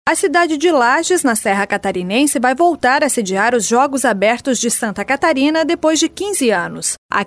A cidade de Lages, na Serra Catarinense, vai voltar a sediar os Jogos Abertos de Santa Catarina depois de 15 anos. A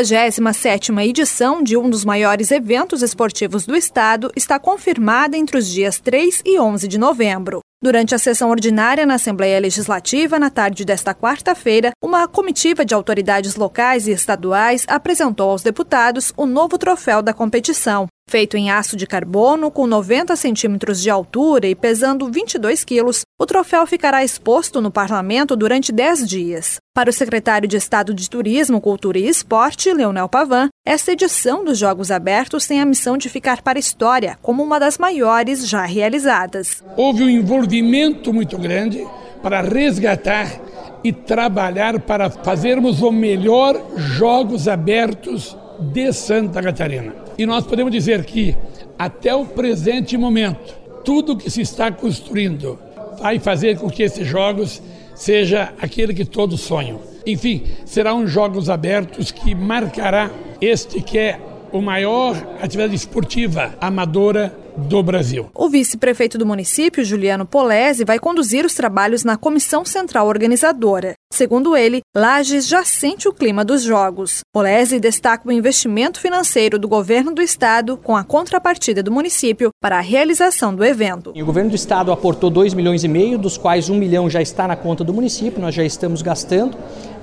57ª edição de um dos maiores eventos esportivos do estado está confirmada entre os dias 3 e 11 de novembro. Durante a sessão ordinária na Assembleia Legislativa, na tarde desta quarta-feira, uma comitiva de autoridades locais e estaduais apresentou aos deputados o novo troféu da competição. Feito em aço de carbono, com 90 centímetros de altura e pesando 22 quilos, o troféu ficará exposto no parlamento durante 10 dias. Para o secretário de Estado de Turismo, Cultura e Esporte, Leonel Pavan, esta edição dos Jogos Abertos tem a missão de ficar para a história como uma das maiores já realizadas. Houve um envolvimento muito grande para resgatar e trabalhar para fazermos o melhor Jogos Abertos de Santa Catarina. E nós podemos dizer que, até o presente momento, tudo que se está construindo vai fazer com que esses jogos seja aquele que todos sonham. Enfim, serão Jogos Abertos que marcará este que é a maior atividade esportiva amadora do Brasil. O vice-prefeito do município, Juliano Polese, vai conduzir os trabalhos na comissão central organizadora. Segundo ele, Lages já sente o clima dos jogos. Polese destaca o investimento financeiro do governo do estado com a contrapartida do município para a realização do evento. O governo do estado aportou 2,5 milhões, dos quais 1 milhão já está na conta do município, nós já estamos gastando,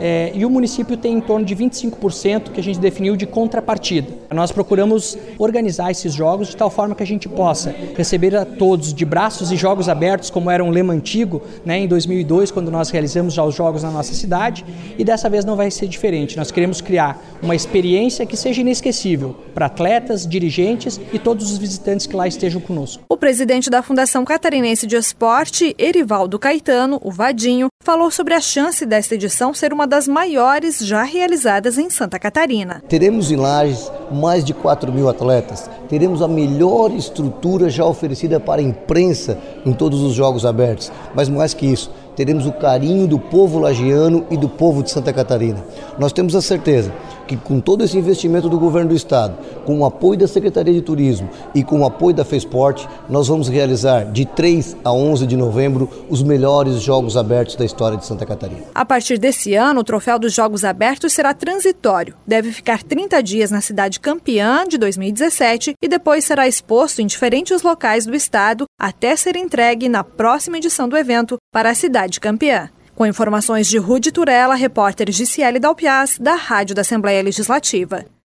e o município tem em torno de 25% que a gente definiu de contrapartida. Nós procuramos organizar esses jogos de tal forma que a gente possa receber a todos de braços e jogos abertos, como era um lema antigo, em 2002, quando nós realizamos já os jogos na nossa cidade, e dessa vez não vai ser diferente. Nós queremos criar uma experiência que seja inesquecível para atletas, dirigentes e todos os visitantes que lá estejam conosco. O presidente da Fundação Catarinense de Esporte, Erivaldo Caetano, o Vadinho, falou sobre a chance desta edição ser uma das maiores já realizadas em Santa Catarina. Teremos em Lages mais de 4.000 atletas, teremos a melhor estrutura já oferecida para a imprensa em todos os Jogos Abertos, mas mais que isso, teremos o carinho do povo lagiano e do povo de Santa Catarina. Nós temos a certeza que com todo esse investimento do governo do estado, com o apoio da Secretaria de Turismo e com o apoio da FESPORT, nós vamos realizar de 3 a 11 de novembro os melhores Jogos Abertos da história de Santa Catarina. A partir desse ano, o troféu dos Jogos Abertos será transitório. Deve ficar 30 dias na cidade campeã de 2017 e depois será exposto em diferentes locais do estado até ser entregue na próxima edição do evento para a cidade campeã. Com informações de Rude Turella, repórter Giciele Dalpiaz, da Rádio da Assembleia Legislativa.